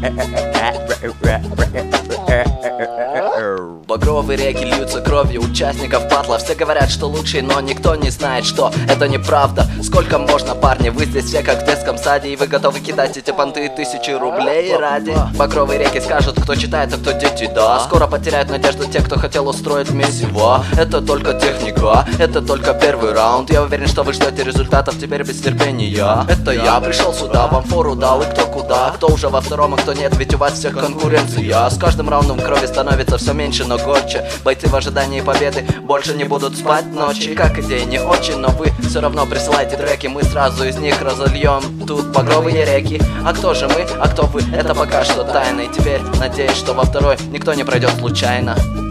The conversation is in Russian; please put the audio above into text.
Багровые реки льются кровью участников батла. Все говорят, что лучший, но никто не знает, что это неправда. Сколько можно, парни, вы здесь все как в детском саде, и вы готовы кидать эти понты 1000 рублей ради? Багровые реки скажут, кто читает, а кто дети, да. Скоро потеряют надежду те, кто хотел устроить месиво. Это только техника, это только первый раунд. Я уверен, что вы ждете результатов теперь без терпения. Это я пришел сюда, вам фору дал, и кто куда. Кто уже во втором, а кто нет, ведь у вас всех конкуренция. С каждым раундом крови становится все меньше, но горче. Бойцы в ожидании победы больше не будут спать ночи. Как идея не очень, но вы все равно присылайте треки. Мы сразу из них разольем тут багровые реки. А кто же мы, а кто вы, это пока что тайна. И теперь надеюсь, что во второй никто не пройдет случайно.